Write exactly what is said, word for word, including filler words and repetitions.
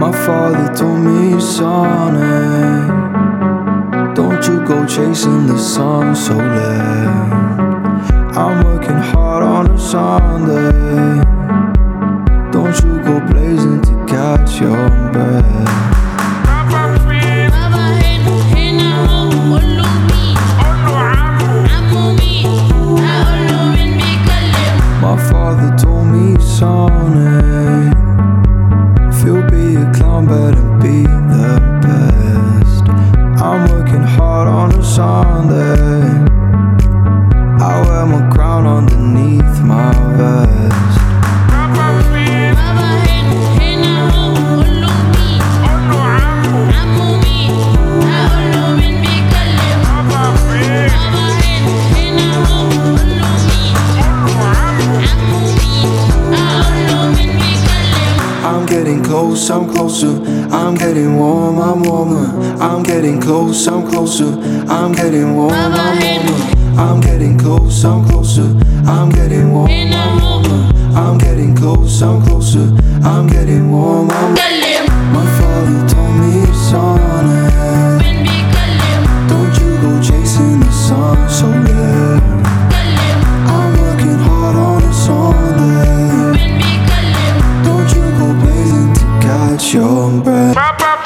My father told me, son, eh, don't you go chasing the sun so late. I'm working hard on a Sunday. Don't you go blazing to catch your breath. My father told me, son, eh, if you'll be a clown, better be the best. I'm working hard on a Sunday. I wear my crown underneath my vest. I'm getting close, I'm closer. I'm getting warm, I'm warmer. I'm getting close, I'm closer. I'm getting warm, I'm warmer. I'm getting close, I'm closer. I'm getting warm, I'm warmer. I'm getting close, I'm closer. I'm getting warm, I'm warmer. My father told me, son, eh, don't you go chasing the sun so late. I'm working hard on a Sunday. Don't you go blazing to catch your breath.